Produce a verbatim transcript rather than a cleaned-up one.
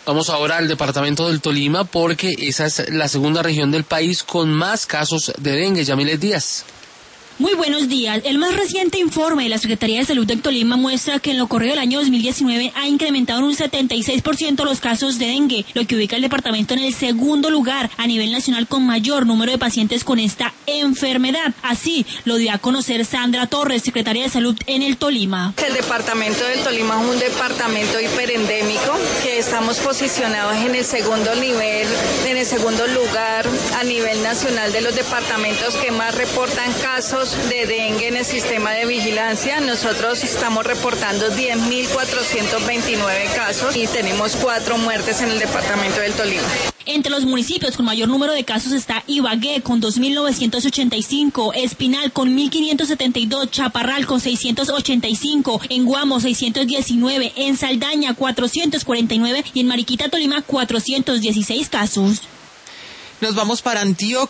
Vamos ahora al departamento del Tolima porque esa es la segunda región del país con más casos de dengue. Yamilet Díaz. Muy buenos días. El más reciente informe de la Secretaría de Salud del Tolima muestra que en lo corrido del año dos mil diecinueve ha incrementado en un setenta y seis por ciento los casos de dengue, lo que ubica al departamento en el segundo lugar a nivel nacional con mayor número de pacientes con esta enfermedad. Así lo dio a conocer Sandra Torres, secretaria de Salud en el Tolima. El departamento del Tolima es un departamento hiperendémico que estamos posicionados en el segundo nivel, en el segundo lugar a nivel nacional de los departamentos que más reportan casos de dengue en el sistema de vigilancia. Nosotros estamos reportando diez mil cuatrocientos veintinueve casos y tenemos cuatro muertes en el departamento del Tolima. Entre los municipios con mayor número de casos está Ibagué con dos mil novecientos ochenta y cinco, Espinal con mil quinientos setenta y dos, Chaparral con seiscientos ochenta y cinco, en Guamo seiscientos diecinueve, en Saldaña cuatrocientos cuarenta y nueve y en Mariquita, Tolima cuatrocientos dieciséis casos. Nos vamos para Antioquia.